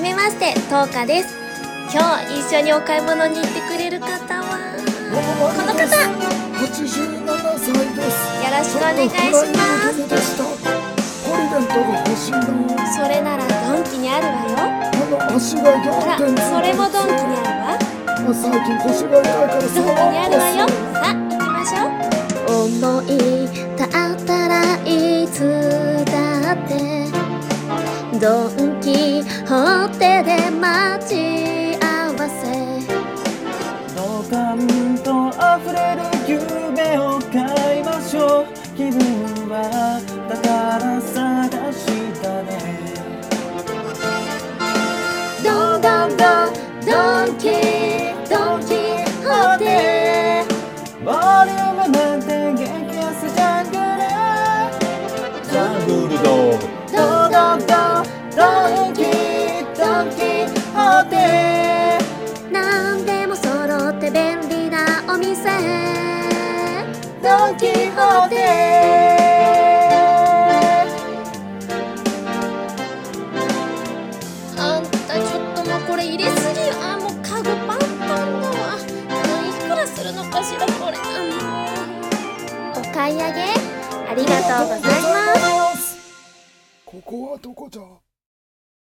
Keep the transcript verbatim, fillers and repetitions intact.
めまして、トーカです。今日一緒にお買い物に行ってくれる方はこの方。 はちじゅうななさいです。 よろしくお願いします。 ポリデントが欲しいな。 それならドンキにあるわよ。 あの足がよんてんついてる。 それもドンキにあるわ。 最近腰が痛いからドンキにあるわよ。さあ行きましょう。思い立ったらいつだってドンキホテで待ち合わせ。 ドカンと溢れる夢を買いましょう。気分は宝探しだね。 ドンドンドンドンキドンキホテ。 ボリュームなんて激安ジャングル。ジャングルドドンドンドンドンキドンキホテ。なんでも揃って便利なお店ドンキホテ。あんたちょっともうこれ入れすぎよ。あ、もうカゴパンパンだわ。いくらするのかしらこれ。あのお買い上げありがとうございます。 ここはどこじゃ。